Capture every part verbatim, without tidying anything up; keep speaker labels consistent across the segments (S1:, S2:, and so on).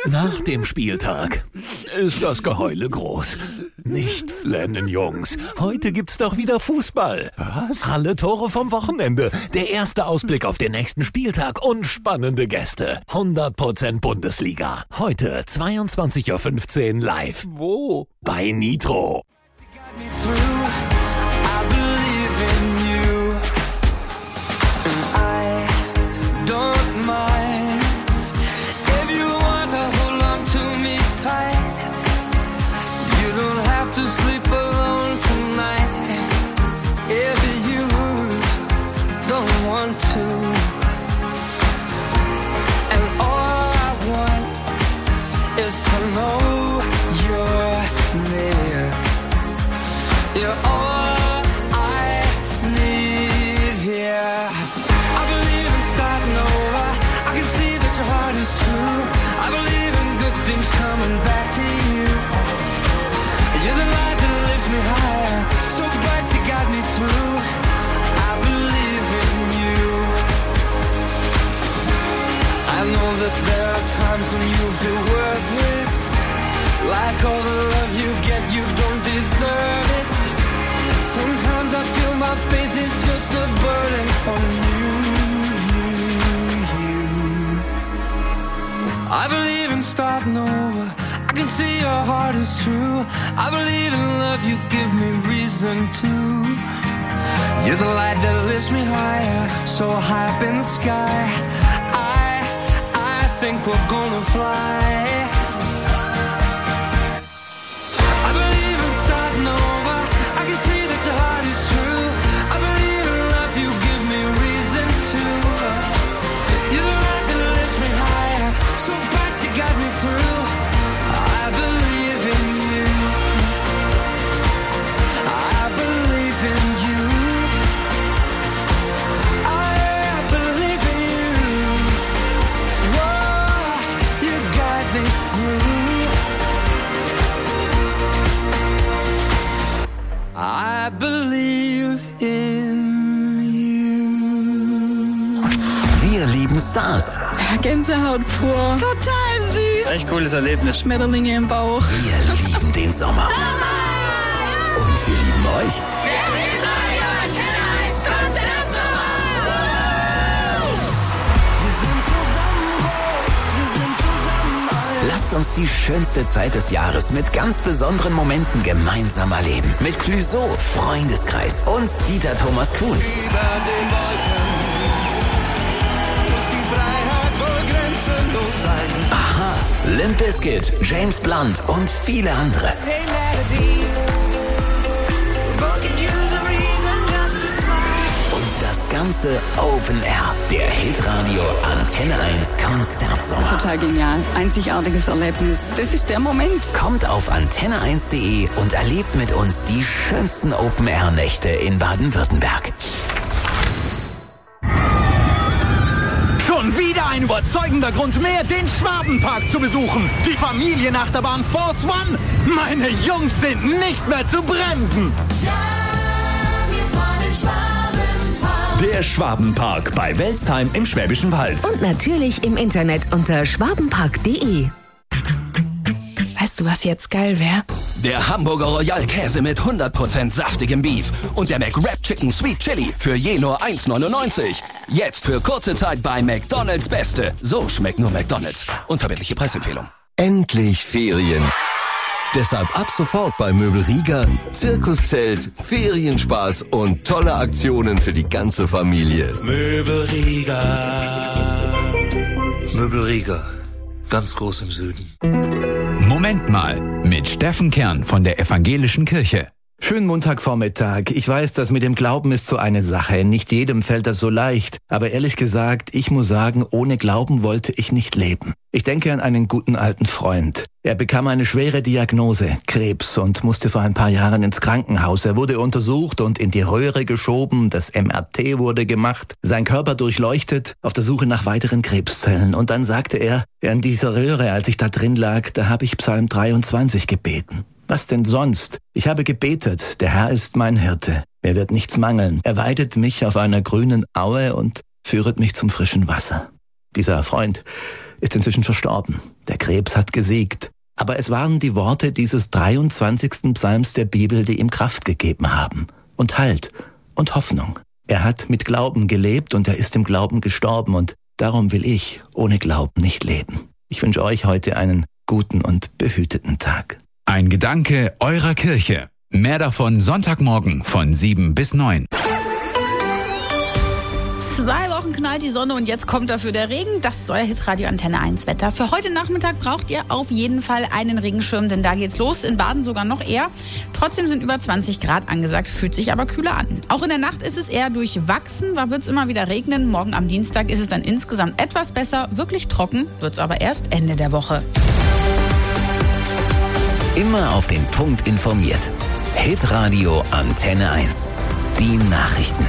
S1: Nach dem Spieltag ist das Geheule groß. Nicht flennen, Jungs. Heute gibt's doch wieder Fußball. Was? Alle Tore vom Wochenende. Der erste Ausblick auf den nächsten Spieltag und spannende Gäste. hundert Prozent Bundesliga. Heute zweiundzwanzig Uhr fünfzehn live.
S2: Wo?
S1: Bei Nitro.
S3: There are times when you feel worthless, like all the love you get, you don't deserve it. Sometimes I feel my faith is just a burden on you, you, you. I believe in starting over, I can see your heart is true. I believe in love, you give me reason to. You're the light that lifts me higher, so high up in the sky. I think we're gonna fly. I believe in starting over. I can see that your heart is true. I believe in love, you give me reason to. You're the light that lifts me higher, so bright you got me through. I believe in you. I believe in you. I believe in you. I believe in you.
S1: Wir lieben Stars.
S4: Gänsehaut pur. Total süß.
S2: Echt cooles Erlebnis.
S4: Schmetterlinge im Bauch.
S1: Wir lieben den Sommer. Und wir lieben euch.
S5: Der Hitradio Antenne eins Konzertsommer.
S3: Wir sind zusammen groß, wir sind zusammen alt.
S1: Lasst uns die schönste Zeit des Jahres mit ganz besonderen Momenten gemeinsam erleben. Mit Clouseau, Freundeskreis und Dieter Thomas Kuhn.
S6: Über den Wolken muss die Freiheit wohl grenzenlos sein.
S1: Aha, Limp Bizkit, James Blunt und viele andere.
S3: Hey Melody, both could use a reason just to smile.
S1: Und das ganze Open Air. Der Hitradio Antenne eins Konzertsommer.
S4: Total genial. Einzigartiges Erlebnis. Das ist der Moment.
S1: Kommt auf antenne eins punkt de und erlebt mit uns die schönsten Open Air Nächte in Baden-Württemberg.
S7: Schon wieder ein überzeugender Grund mehr, den Schwabenpark zu besuchen. Die Familienachterbahn Force One. Meine Jungs sind nicht mehr zu bremsen.
S5: Ja, wir fahren in Schwabenpark.
S8: Der Schwabenpark bei Welzheim im Schwäbischen Wald.
S9: Und natürlich im Internet unter schwabenpark punkt de.
S4: Weißt du, was jetzt geil wäre?
S10: Der Hamburger Royal Käse mit hundert Prozent saftigem Beef und der McWrap Chicken Sweet Chili für je nur eins neunundneunzig. Jetzt für kurze Zeit bei McDonald's Beste. So schmeckt nur McDonald's. Unverbindliche Preisempfehlung.
S11: Endlich Ferien. Deshalb ab sofort bei Möbel Rieger. Zirkuszelt, Ferienspaß und tolle Aktionen für die ganze Familie.
S6: Möbel Rieger. Möbel Rieger. Ganz groß im Süden.
S12: Moment mal, mit Steffen Kern von der Evangelischen Kirche.
S13: Schönen Montagvormittag. Ich weiß, das mit dem Glauben ist so eine Sache. Nicht jedem fällt das so leicht. Aber ehrlich gesagt, ich muss sagen, ohne Glauben wollte ich nicht leben. Ich denke an einen guten alten Freund. Er bekam eine schwere Diagnose, Krebs, und musste vor ein paar Jahren ins Krankenhaus. Er wurde untersucht und in die Röhre geschoben. Das M R T wurde gemacht. Sein Körper durchleuchtet, auf der Suche nach weiteren Krebszellen. Und dann sagte er, in dieser Röhre, als ich da drin lag, da habe ich Psalm dreiundzwanzig gebeten. Was denn sonst? Ich habe gebetet, der Herr ist mein Hirte. Mir wird nichts mangeln. Er weidet mich auf einer grünen Aue und führet mich zum frischen Wasser. Dieser Freund, ist inzwischen verstorben. Der Krebs hat gesiegt. Aber es waren die Worte dieses dreiundzwanzigsten Psalms der Bibel, die ihm Kraft gegeben haben. Und Halt und Hoffnung. Er hat mit Glauben gelebt und er ist im Glauben gestorben. Und darum will ich ohne Glauben nicht leben. Ich wünsche euch heute einen guten und behüteten Tag.
S12: Ein Gedanke eurer Kirche. Mehr davon Sonntagmorgen von sieben bis neun.
S2: Zwei Wochen knallt die Sonne und jetzt kommt dafür der Regen. Das ist euer Hitradio Antenne eins Wetter. Für heute Nachmittag braucht ihr auf jeden Fall einen Regenschirm, denn da geht's los. In Baden sogar noch eher. Trotzdem sind über zwanzig Grad angesagt, fühlt sich aber kühler an. Auch in der Nacht ist es eher durchwachsen, da wird's immer wieder regnen. Morgen am Dienstag ist es dann insgesamt etwas besser. Wirklich trocken wird's aber erst Ende der Woche.
S14: Immer auf den Punkt informiert. Hitradio Antenne eins. Die Nachrichten.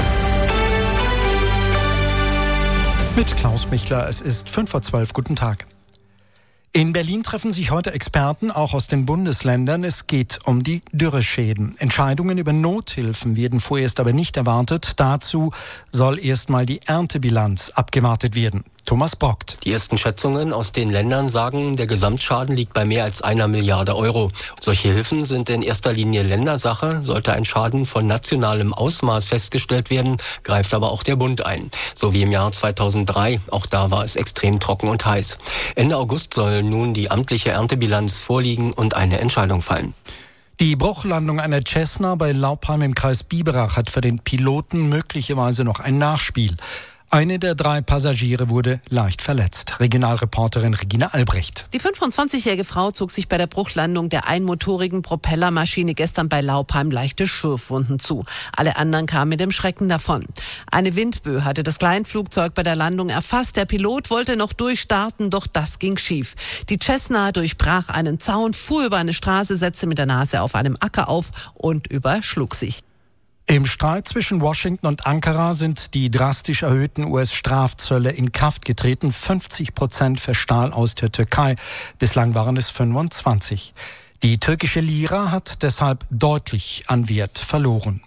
S15: Mit Klaus Michler, es ist fünf vor zwölf. Guten Tag. In Berlin treffen sich heute Experten, auch aus den Bundesländern. Es geht um die Dürreschäden. Entscheidungen über Nothilfen werden vorerst aber nicht erwartet. Dazu soll erstmal die Erntebilanz abgewartet werden. Thomas Brockt.
S16: Die ersten Schätzungen aus den Ländern sagen, der Gesamtschaden liegt bei mehr als einer Milliarde Euro. Solche Hilfen sind in erster Linie Ländersache. Sollte ein Schaden von nationalem Ausmaß festgestellt werden, greift aber auch der Bund ein. So wie im Jahr zweitausenddrei. Auch da war es extrem trocken und heiß. Ende August soll nun die amtliche Erntebilanz vorliegen und eine Entscheidung fallen.
S15: Die Bruchlandung einer Cessna bei Laupheim im Kreis Biberach hat für den Piloten möglicherweise noch ein Nachspiel. Eine der drei Passagiere wurde leicht verletzt. Regionalreporterin Regina Albrecht.
S17: Die fünfundzwanzigjährige Frau zog sich bei der Bruchlandung der einmotorigen Propellermaschine gestern bei Laupheim leichte Schürfwunden zu. Alle anderen kamen mit dem Schrecken davon. Eine Windböe hatte das Kleinflugzeug bei der Landung erfasst. Der Pilot wollte noch durchstarten, doch das ging schief. Die Cessna durchbrach einen Zaun, fuhr über eine Straße, setzte mit der Nase auf einem Acker auf und überschlug sich.
S15: Im Streit zwischen Washington und Ankara sind die drastisch erhöhten U S-Strafzölle in Kraft getreten. fünfzig Prozent für Stahl aus der Türkei. Bislang waren es fünfundzwanzig. Die türkische Lira hat deshalb deutlich an Wert verloren.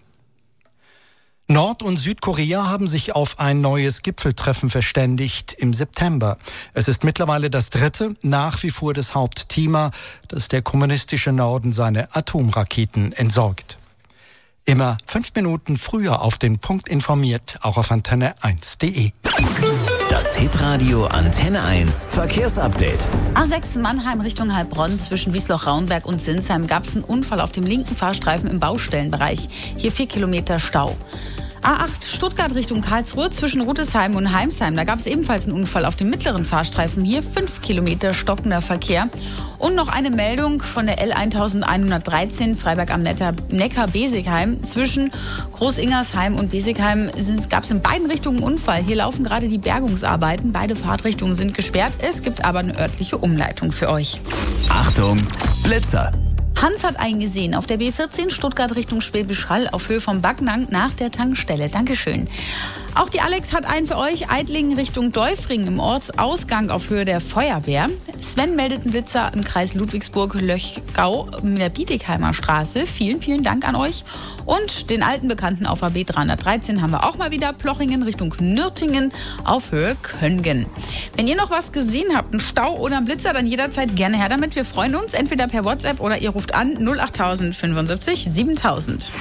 S15: Nord- und Südkorea haben sich auf ein neues Gipfeltreffen verständigt im September. Es ist mittlerweile das dritte, nach wie vor das Hauptthema, dass der kommunistische Norden seine Atomraketen entsorgt. Immer fünf Minuten früher auf den Punkt informiert, auch auf antenne eins punkt de.
S14: Das Hitradio Antenne eins Verkehrsupdate.
S2: A sechs Mannheim Richtung Heilbronn zwischen Wiesloch-Rauenberg und Sinsheim gab es einen Unfall auf dem linken Fahrstreifen im Baustellenbereich. Hier vier Kilometer Stau. A acht Stuttgart Richtung Karlsruhe zwischen Rüdesheim und Heimsheim. Da gab es ebenfalls einen Unfall auf dem mittleren Fahrstreifen. Hier fünf Kilometer stockender Verkehr. Und noch eine Meldung von der L elfhundertdreizehn Freiberg am Neckar-Besigheim. Zwischen Großingersheim und Besigheim gab es in beiden Richtungen einen Unfall. Hier laufen gerade die Bergungsarbeiten. Beide Fahrtrichtungen sind gesperrt. Es gibt aber eine örtliche Umleitung für euch.
S14: Achtung, Blitzer!
S2: Hans hat eingesehen auf der B vierzehn Stuttgart Richtung Schwäbisch Hall auf Höhe vom Backnang nach der Tankstelle. Dankeschön. Auch die Alex hat einen für euch. Eidlingen Richtung Däufring im Ortsausgang auf Höhe der Feuerwehr. Sven meldet einen Blitzer im Kreis Ludwigsburg-Löchgau in der Bietigheimer Straße. Vielen, vielen Dank an euch. Und den alten Bekannten auf A B dreihundertdreizehn haben wir auch mal wieder. Plochingen Richtung Nürtingen auf Höhe Köngen. Wenn ihr noch was gesehen habt, einen Stau oder einen Blitzer, dann jederzeit gerne her damit. Wir freuen uns entweder per WhatsApp oder ihr ruft an null acht null null sieben fünf siebentausend.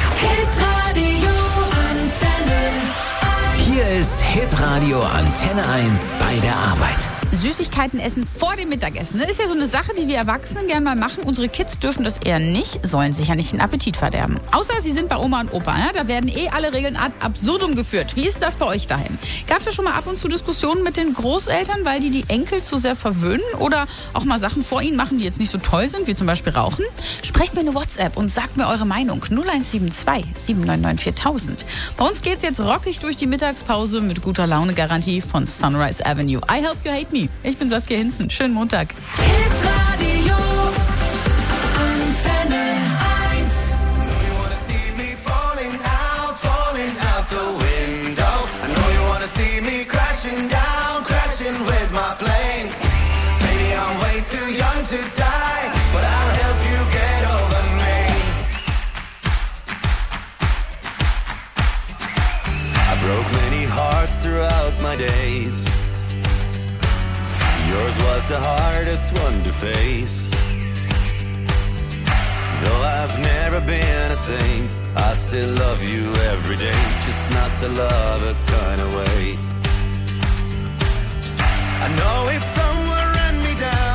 S5: Hitradio Antenne.
S14: Hier ist Hitradio Antenne eins bei der Arbeit.
S2: Süßigkeiten essen vor dem Mittagessen. Das ist ja so eine Sache, die wir Erwachsenen gerne mal machen. Unsere Kids dürfen das eher nicht, sollen sich ja nicht den Appetit verderben. Außer sie sind bei Oma und Opa. Ja? Da werden eh alle Regeln ad absurdum geführt. Wie ist das bei euch daheim? Gab es da schon mal ab und zu Diskussionen mit den Großeltern, weil die die Enkel zu sehr verwöhnen oder auch mal Sachen vor ihnen machen, die jetzt nicht so toll sind, wie zum Beispiel Rauchen? Sprecht mir eine WhatsApp und sagt mir eure Meinung. null eins sieben zwei sieben neun neun viertausend. Bei uns geht's jetzt rockig durch die Mittagspause mit guter Laune-Garantie von Sunrise Avenue. I Help You Hate Me. Ich bin Saskia Hinzen. Schönen Montag.
S5: Hitradio Antenne eins. You wanna see me falling out, falling out the window. I know you wanna see me crashing down, crashing with my plane. Baby, I'm way too young to die, but I'll help you get over me. I broke many hearts throughout my days.
S6: hardest one to face. Though I've never been a saint, I still love you every day, just not the lover kind of way.